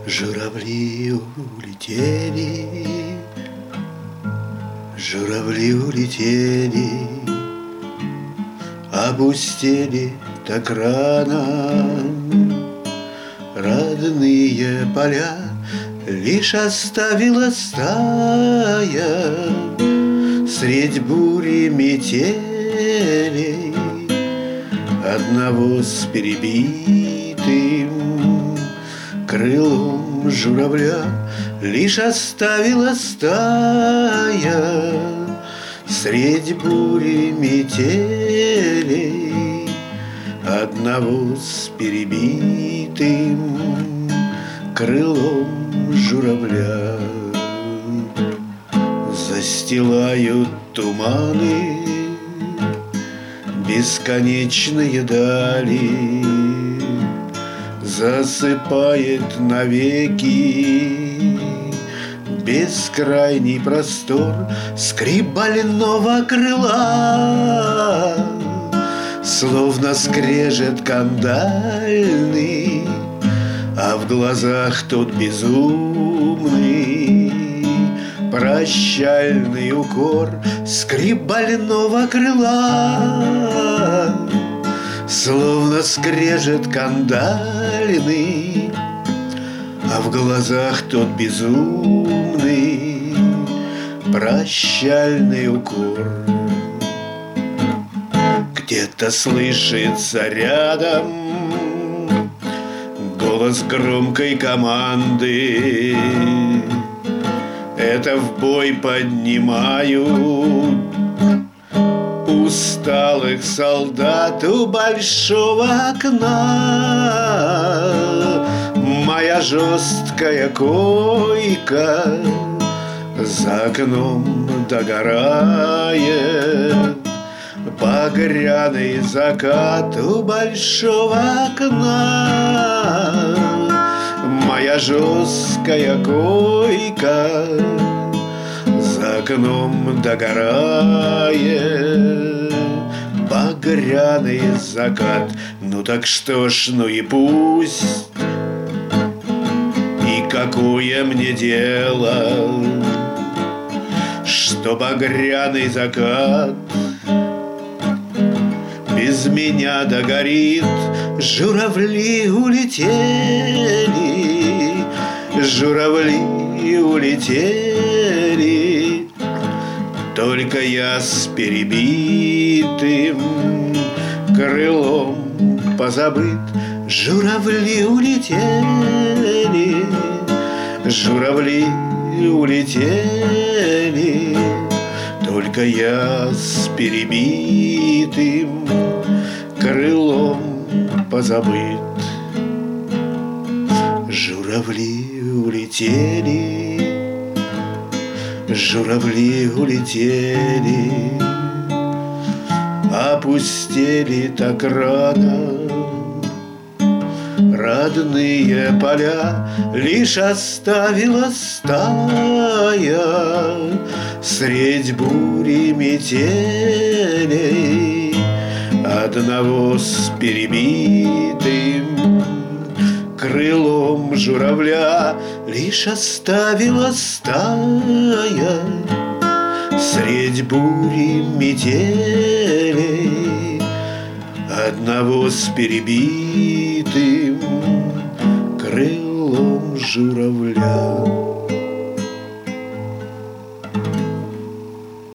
Журавли улетели, журавли улетели, опустели так рано родные поля. Лишь оставила стая средь бури метелей одного с перебитым крылом журавля. Лишь оставила стая средь бури метелей одного с перебитым крылом журавля. Застилают туманы бесконечные дали, засыпает навеки бескрайний простор. Скрип больного крыла, словно скрежет кандальный, а в глазах тот безумный прощальный укор. Скрип больного крыла, словно скрежет кандальный, а в глазах тот безумный прощальный укор. Где-то слышится рядом голос громкой команды. Это в бой поднимают усталых солдат. У большого окна моя жесткая койка, за окном догорает багряный закат. У большого окна моя жесткая койка, за окном догорает багряный закат. Ну так что ж, ну и пусть, и какое мне дело, что багряный закат без меня догорит. Журавли улетели, журавли улетели, только я с перебитым крылом позабыт. Журавли улетели, журавли улетели, только я с перебитым крылом позабыт. Журавли улетели, журавли улетели, опустели так рано родные поля. Лишь оставила стая средь бури метелей одного с перебитым крылом журавля. Лишь оставила стая средь бури метелей одного с перебитым крылом журавля.